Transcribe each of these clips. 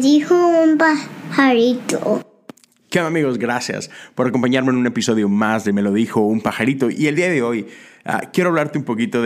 dijo un pajarito. ¿Qué onda, amigos? Gracias por acompañarme en un episodio más de Me lo dijo un pajarito. Y el día de hoy quiero hablarte un poquito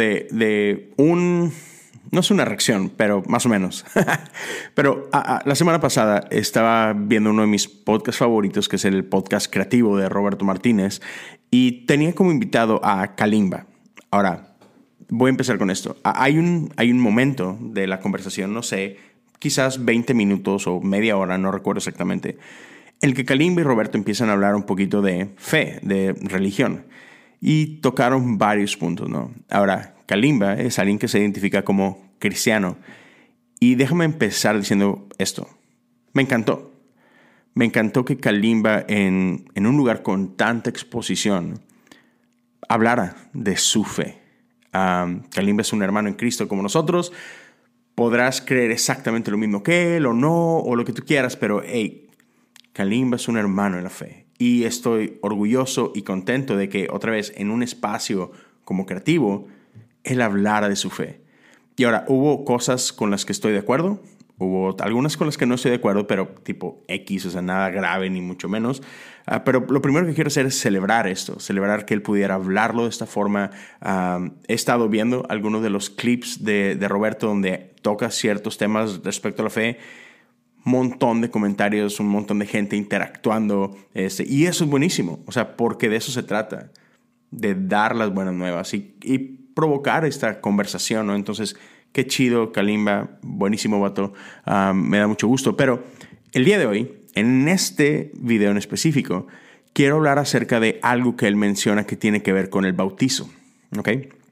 no es una reacción, pero más o menos. Pero la semana pasada estaba viendo uno de mis podcasts favoritos, que es el podcast creativo de Roberto Martínez, y tenía como invitado a Kalimba. Ahora, voy a empezar con esto. Hay un momento de la conversación, no sé, quizás 20 minutos o media hora, no recuerdo exactamente, en el que Kalimba y Roberto empiezan a hablar un poquito de fe, de religión, y tocaron varios puntos, ¿no? Ahora, Kalimba es alguien que se identifica como cristiano, y déjame empezar diciendo esto. Me encantó que Kalimba en un lugar con tanta exposición hablara de su fe. Kalimba es un hermano en Cristo como nosotros. Podrás creer exactamente lo mismo que él o no, o lo que tú quieras, pero hey, Kalimba es un hermano en la fe. Y estoy orgulloso y contento de que otra vez en un espacio como creativo, él hablara de su fe. Y ahora, hubo cosas con las que estoy de acuerdo, hubo algunas con las que no estoy de acuerdo, pero tipo X, o sea, nada grave ni mucho menos. Pero lo primero que quiero hacer es celebrar esto, celebrar que él pudiera hablarlo de esta forma. He estado viendo algunos de los clips de Roberto donde toca ciertos temas respecto a la fe. Montón de comentarios, un montón de gente interactuando, y eso es buenísimo, o sea, porque de eso se trata, de dar las buenas nuevas y provocar esta conversación, ¿no? Entonces, qué chido, Kalimba, buenísimo vato, me da mucho gusto. Pero el día de hoy, en este video en específico, quiero hablar acerca de algo que él menciona que tiene que ver con el bautizo, ¿ok?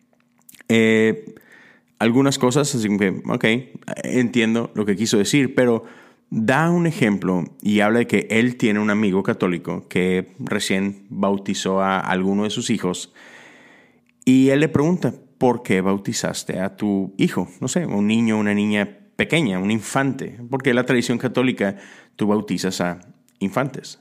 Algunas cosas, así que, ok, entiendo lo que quiso decir, pero da un ejemplo y habla de que él tiene un amigo católico que recién bautizó a alguno de sus hijos, y él le pregunta, ¿por qué bautizaste a tu hijo? No sé, un niño, una niña pequeña, un infante. Porque en la tradición católica tú bautizas a infantes.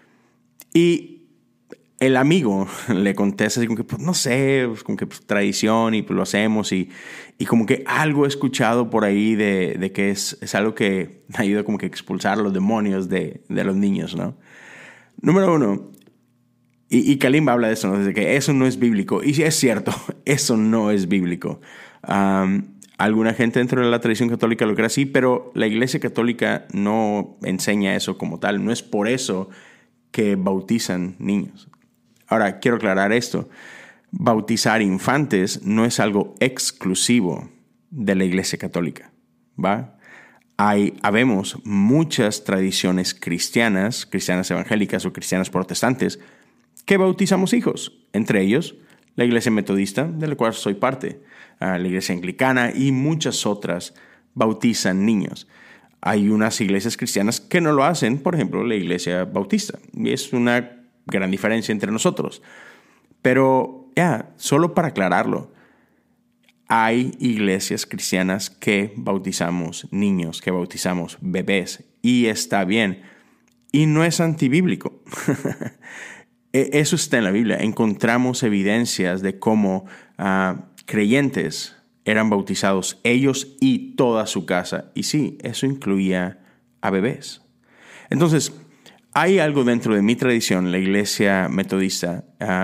Y el amigo le contesta así como que, pues, no sé, pues, como que pues, tradición y pues, lo hacemos. Y como que algo he escuchado por ahí de que es algo que ayuda como que a expulsar a los demonios de los niños, ¿no? Número uno. Y Kalimba habla de eso, ¿no? De que eso no es bíblico. Y sí, es cierto, eso no es bíblico. Alguna gente dentro de la tradición católica lo cree así, pero la Iglesia Católica no enseña eso como tal. No es por eso que bautizan niños. Ahora, quiero aclarar esto. Bautizar infantes no es algo exclusivo de la Iglesia Católica, ¿va? Habemos muchas tradiciones cristianas evangélicas o cristianas protestantes, que bautizamos hijos, entre ellos la Iglesia Metodista, de la cual soy parte, la Iglesia Anglicana y muchas otras bautizan niños. Hay unas iglesias cristianas que no lo hacen, por ejemplo, la Iglesia Bautista, y es una gran diferencia entre nosotros. Pero solo para aclararlo, hay iglesias cristianas que bautizamos niños, que bautizamos bebés, y está bien, y no es antibíblico. Eso está en la Biblia. Encontramos evidencias de cómo creyentes eran bautizados, ellos y toda su casa. Y sí, eso incluía a bebés. Entonces, hay algo dentro de mi tradición, la Iglesia Metodista,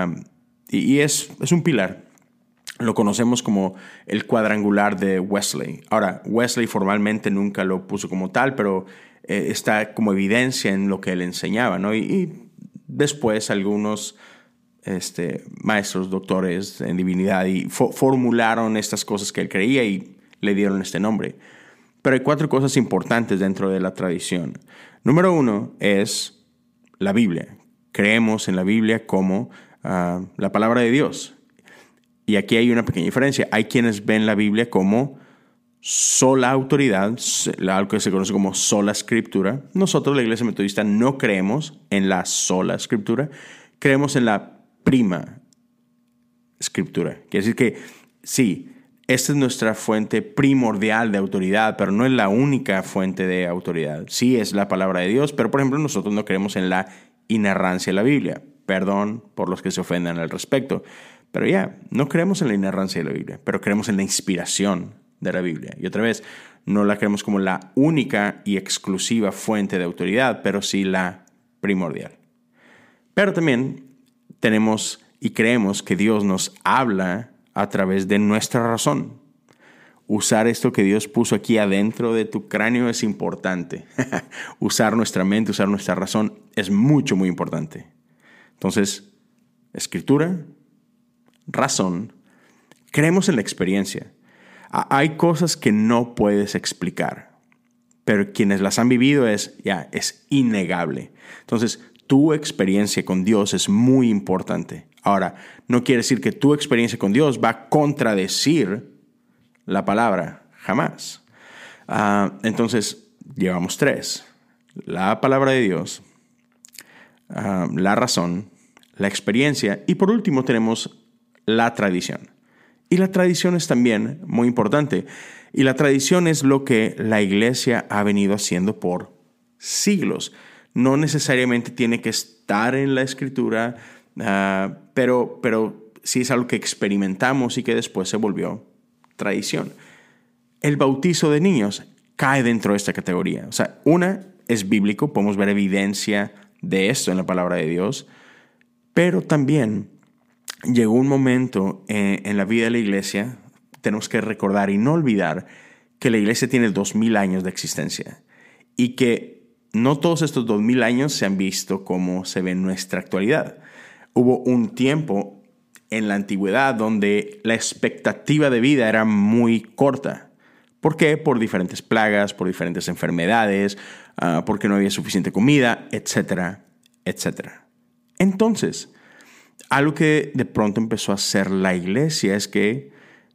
y es un pilar. Lo conocemos como el cuadrangular de Wesley. Ahora, Wesley formalmente nunca lo puso como tal, pero está como evidencia en lo que él enseñaba, ¿no? Y después algunos maestros, doctores en divinidad y formularon estas cosas que él creía y le dieron este nombre. Pero hay 4 cosas importantes dentro de la tradición. Número 1 es la Biblia. Creemos en la Biblia como la palabra de Dios. Y aquí hay una pequeña diferencia. Hay quienes ven la Biblia como sola autoridad, algo que se conoce como sola escritura. Nosotros, la Iglesia Metodista, no creemos en la sola escritura, creemos en la prima escritura. Quiere decir que sí, esta es nuestra fuente primordial de autoridad, pero no es la única fuente de autoridad. Sí es la palabra de Dios, pero por ejemplo nosotros no creemos en la inerrancia de la Biblia. Perdón por los que se ofendan al respecto. Pero no creemos en la inerrancia de la Biblia, pero creemos en la inspiración de la Biblia. Y otra vez, no la creemos como la única y exclusiva fuente de autoridad, pero sí la primordial. Pero también tenemos y creemos que Dios nos habla a través de nuestra razón. Usar esto que Dios puso aquí adentro de tu cráneo es importante. Usar nuestra mente, usar nuestra razón es mucho, muy importante. Entonces, escritura, razón, creemos en la experiencia. Hay cosas que no puedes explicar, pero quienes las han vivido es innegable. Entonces, tu experiencia con Dios es muy importante. Ahora, no quiere decir que tu experiencia con Dios va a contradecir la palabra, jamás. Entonces, llevamos 3. La palabra de Dios, la razón, la experiencia y por último tenemos la tradición. Y la tradición es también muy importante. Y la tradición es lo que la iglesia ha venido haciendo por siglos. No necesariamente tiene que estar en la escritura, pero sí es algo que experimentamos y que después se volvió tradición. El bautizo de niños cae dentro de esta categoría. O sea, una es bíblico, podemos ver evidencia de esto en la palabra de Dios, pero también llegó un momento en la vida de la iglesia, tenemos que recordar y no olvidar que la iglesia tiene 2000 años de existencia y que no todos estos 2000 años se han visto como se ve en nuestra actualidad. Hubo un tiempo en la antigüedad donde la expectativa de vida era muy corta. ¿Por qué? Por diferentes plagas, por diferentes enfermedades, porque no había suficiente comida, etcétera, etcétera. Entonces, algo que de pronto empezó a hacer la iglesia es que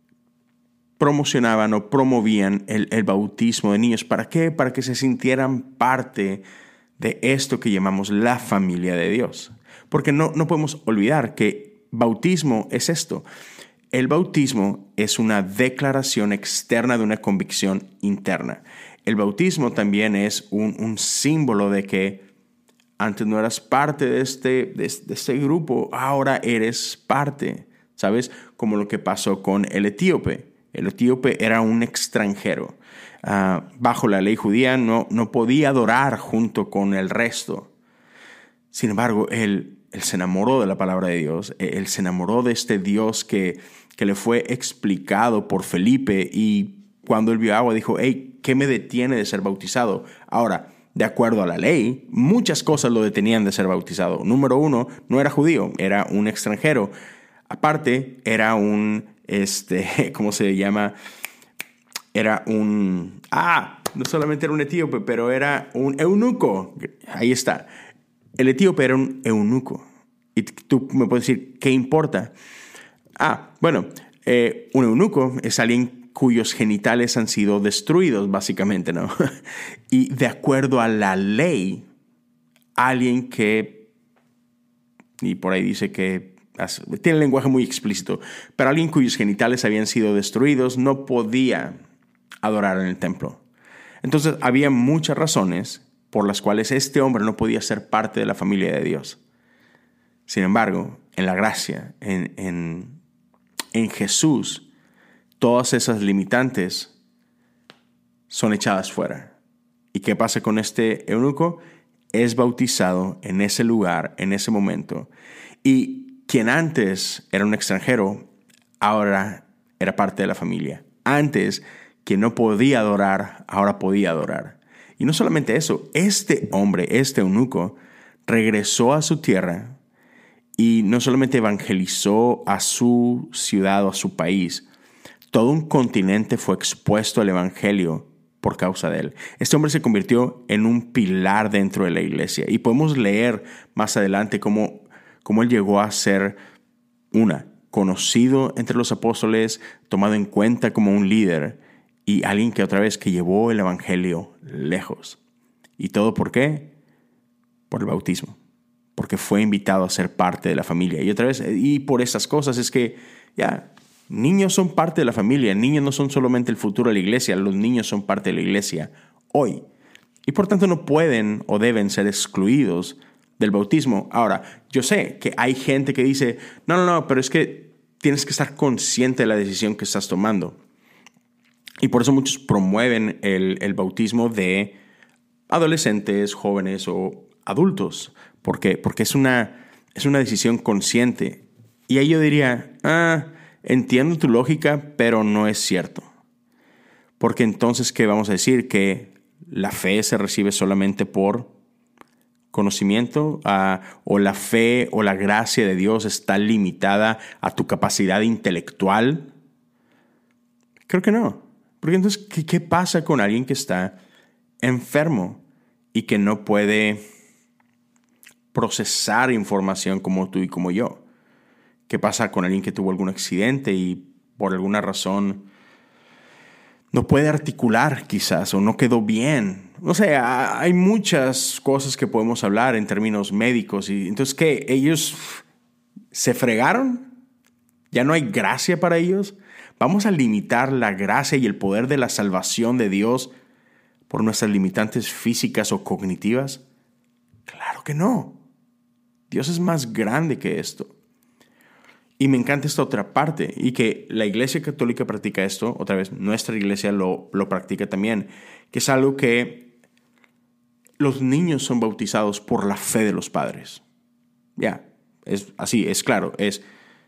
promocionaban o promovían el bautismo de niños. ¿Para qué? Para que se sintieran parte de esto que llamamos la familia de Dios. Porque no podemos olvidar que bautismo es esto. El bautismo es una declaración externa de una convicción interna. El bautismo también es un símbolo de que antes no eras parte de este grupo, ahora eres parte, ¿sabes? Como lo que pasó con el etíope. El etíope era un extranjero. Bajo la ley judía no podía adorar junto con el resto. Sin embargo, él se enamoró de la palabra de Dios. Él se enamoró de este Dios que le fue explicado por Felipe, y cuando él vio agua dijo, hey, ¿qué me detiene de ser bautizado? Ahora, de acuerdo a la ley, muchas cosas lo detenían de ser bautizado. Número 1, no era judío, era un extranjero. Aparte, era un, ¿cómo se llama? Era un, no solamente era un etíope, pero era un eunuco. Ahí está. El etíope era un eunuco. Y tú me puedes decir, ¿qué importa? Bueno, un eunuco es alguien cuyos genitales han sido destruidos, básicamente, ¿no? Y de acuerdo a la ley, alguien que, y por ahí dice que tiene un lenguaje muy explícito, pero alguien cuyos genitales habían sido destruidos no podía adorar en el templo. Entonces, había muchas razones por las cuales este hombre no podía ser parte de la familia de Dios. Sin embargo, en la gracia, en Jesús, todas esas limitantes son echadas fuera. ¿Y qué pasa con este eunuco? Es bautizado en ese lugar, en ese momento. Y quien antes era un extranjero, ahora era parte de la familia. Antes, quien no podía adorar, ahora podía adorar. Y no solamente eso, este hombre, este eunuco, regresó a su tierra y no solamente evangelizó a su ciudad o a su país, todo un continente fue expuesto al evangelio por causa de él. Este hombre se convirtió en un pilar dentro de la iglesia. Y podemos leer más adelante cómo él llegó a ser conocido entre los apóstoles, tomado en cuenta como un líder y alguien que otra vez que llevó el evangelio lejos. ¿Y todo por qué? Por el bautismo. Porque fue invitado a ser parte de la familia. Y otra vez, y por esas cosas es que niños son parte de la familia. Niños no son solamente el futuro de la iglesia. Los niños son parte de la iglesia hoy. Y por tanto no pueden o deben ser excluidos del bautismo. Ahora, yo sé que hay gente que dice, no, pero es que tienes que estar consciente de la decisión que estás tomando. Y por eso muchos promueven el bautismo de adolescentes, jóvenes o adultos. ¿Por qué? Porque es una decisión consciente. Y ahí yo diría, entiendo tu lógica, pero no es cierto. Porque entonces, ¿qué vamos a decir? Que la fe se recibe solamente por conocimiento, o la fe o la gracia de Dios está limitada a tu capacidad intelectual. Creo que no. Porque entonces, ¿qué pasa con alguien que está enfermo y que no puede procesar información como tú y como yo? ¿Qué pasa con alguien que tuvo algún accidente y por alguna razón no puede articular quizás o no quedó bien? O sea, hay muchas cosas que podemos hablar en términos médicos. Y entonces, ¿qué? ¿Ellos se fregaron? ¿Ya no hay gracia para ellos? ¿Vamos a limitar la gracia y el poder de la salvación de Dios por nuestras limitantes físicas o cognitivas? Claro que no. Dios es más grande que esto. Y me encanta esta otra parte, y que la Iglesia Católica practica esto, otra vez, nuestra iglesia lo practica también, que es algo que los niños son bautizados por la fe de los padres. Es así, es claro, es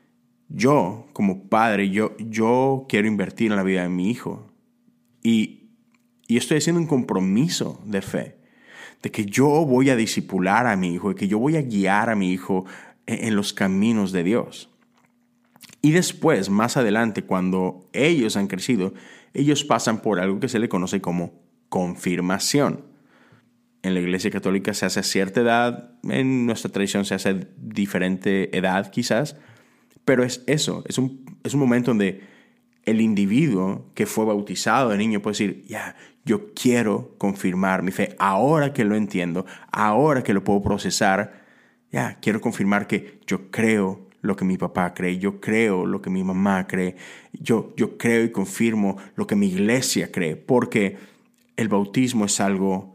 yo como padre, yo quiero invertir en la vida de mi hijo, y estoy haciendo un compromiso de fe, de que yo voy a discipular a mi hijo, de que yo voy a guiar a mi hijo en los caminos de Dios. Y después, más adelante, cuando ellos han crecido, ellos pasan por algo que se le conoce como confirmación. En la Iglesia Católica se hace a cierta edad, en nuestra tradición se hace a diferente edad quizás, pero es eso, es un momento donde el individuo que fue bautizado de niño puede decir, yo quiero confirmar mi fe, ahora que lo entiendo, ahora que lo puedo procesar, quiero confirmar que yo creo lo que mi papá cree, yo creo lo que mi mamá cree, yo creo y confirmo lo que mi iglesia cree, porque el bautismo es algo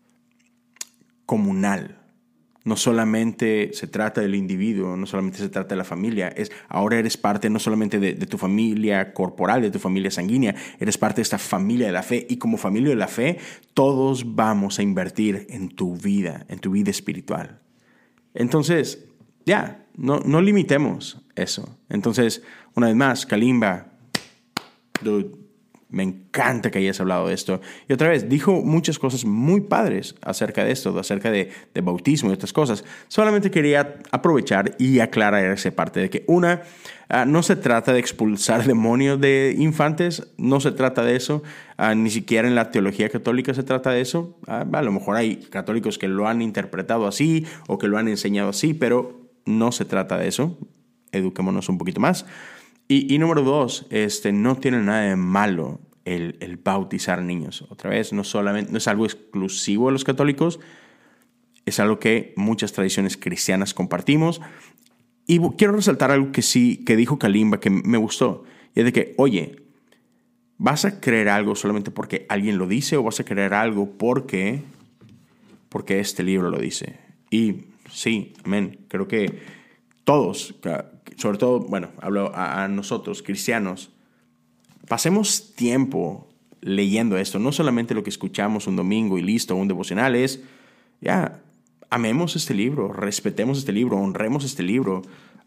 comunal. No solamente se trata del individuo, no solamente se trata de la familia, ahora eres parte no solamente de tu familia corporal, de tu familia sanguínea, eres parte de esta familia de la fe, y como familia de la fe, todos vamos a invertir en tu vida espiritual. Entonces, no limitemos eso. Entonces, una vez más, Kalimba, dude, me encanta que hayas hablado de esto. Y otra vez, dijo muchas cosas muy padres acerca de esto, acerca de bautismo y otras cosas. Solamente quería aprovechar y aclarar esa parte de que no se trata de expulsar demonios de infantes, no se trata de eso, ni siquiera en la teología católica se trata de eso. A lo mejor hay católicos que lo han interpretado así o que lo han enseñado así, pero no se trata de eso. Eduquémonos un poquito más. Y número 2, no tiene nada de malo el bautizar niños. Otra vez, no es algo exclusivo de los católicos, es algo que muchas tradiciones cristianas compartimos. Y quiero resaltar algo que dijo Kalimba, que me gustó, y es de que, oye, ¿vas a creer algo solamente porque alguien lo dice, o vas a creer algo porque este libro lo dice? Y sí, amén, creo que todos, sobre todo, hablo a nosotros, cristianos, pasemos tiempo leyendo esto, no solamente lo que escuchamos un domingo y listo, un devocional, amemos este libro, respetemos este libro, honremos este libro,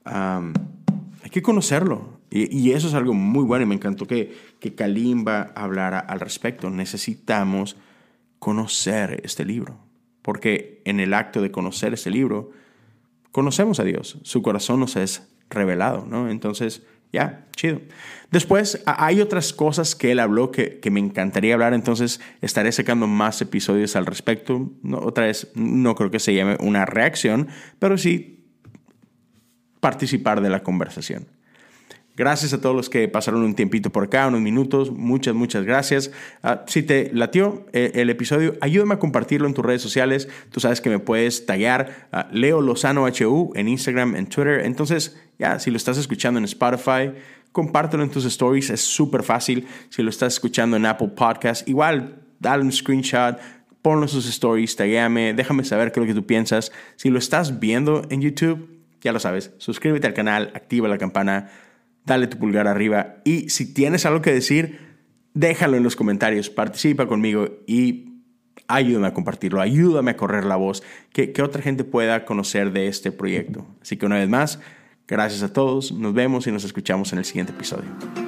hay que conocerlo, y eso es algo muy bueno, y me encantó que Kalimba hablara al respecto. Necesitamos conocer este libro, porque en el acto de conocer este libro, conocemos a Dios, su corazón nos es revelado, ¿no? Entonces, chido. Después, hay otras cosas que él habló que me encantaría hablar, entonces estaré sacando más episodios al respecto. Otra vez, no creo que se llame una reacción, pero sí participar de la conversación. Gracias a todos los que pasaron un tiempito por acá, unos minutos. Muchas gracias. Si te latió el episodio, ayúdame a compartirlo en tus redes sociales. Tú sabes que me puedes taggear Leo Lozano HU en Instagram, en Twitter. Entonces, si lo estás escuchando en Spotify, compártelo en tus stories. Es súper fácil. Si lo estás escuchando en Apple Podcasts, igual, dale un screenshot, ponlo en sus stories, taguéame, déjame saber qué es lo que tú piensas. Si lo estás viendo en YouTube, ya lo sabes, suscríbete al canal, activa la campana, dale tu pulgar arriba, y si tienes algo que decir, déjalo en los comentarios, participa conmigo y ayúdame a compartirlo, ayúdame a correr la voz, que otra gente pueda conocer de este proyecto. Así que una vez más, gracias a todos, nos vemos y nos escuchamos en el siguiente episodio.